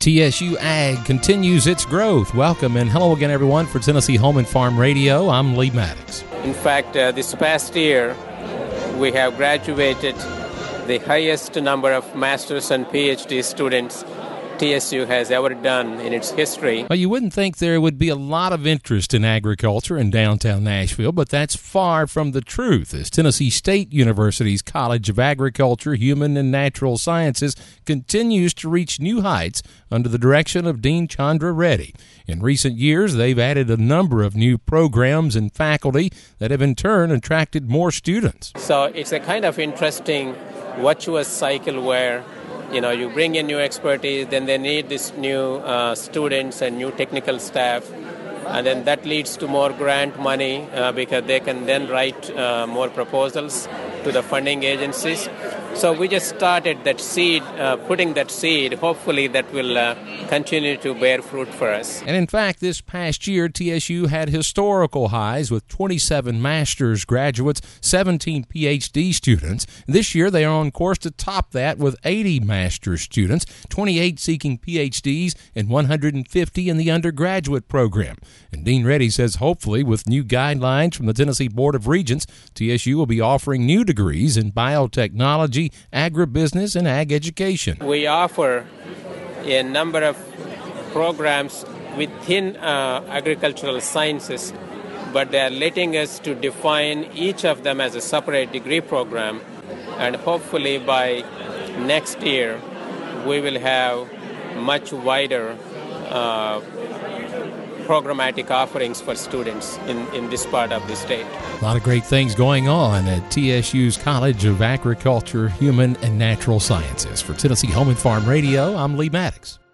TSU Ag continues its growth. Welcome and hello again, everyone, for Tennessee Home and Farm Radio. I'm Lee Maddox. In fact, this past year, we have graduated the highest number of master's and PhD students TSU has ever done in its history. Well, you wouldn't think there would be a lot of interest in agriculture in downtown Nashville, but that's far from the truth, as Tennessee State University's College of Agriculture, Human and Natural Sciences continues to reach new heights under the direction of Dean Chandra Reddy. In recent years, they've added a number of new programs and faculty that have in turn attracted more students. So it's a kind of interesting virtuous cycle where you bring in new expertise, then they need this new students and new technical staff, and then that leads to more grant money because they can then write more proposals to the funding agencies. So we just started that seed, putting that seed. Hopefully that will continue to bear fruit for us. And in fact, this past year, TSU had historical highs with 27 master's graduates, 17 PhD students. This year, they are on course to top that with 80 master's students, 28 seeking PhDs, and 150 in the undergraduate program. And Dean Reddy says hopefully with new guidelines from the Tennessee Board of Regents, TSU will be offering new degrees in biotechnology, agribusiness, and ag education. We offer a number of programs within agricultural sciences, but they are letting us to define each of them as a separate degree program, and hopefully by next year we will have much wider programmatic offerings for students in this part of the state. A lot of great things going on at TSU's College of Agriculture, Human and Natural Sciences. For Tennessee Home and Farm Radio, I'm Lee Maddox.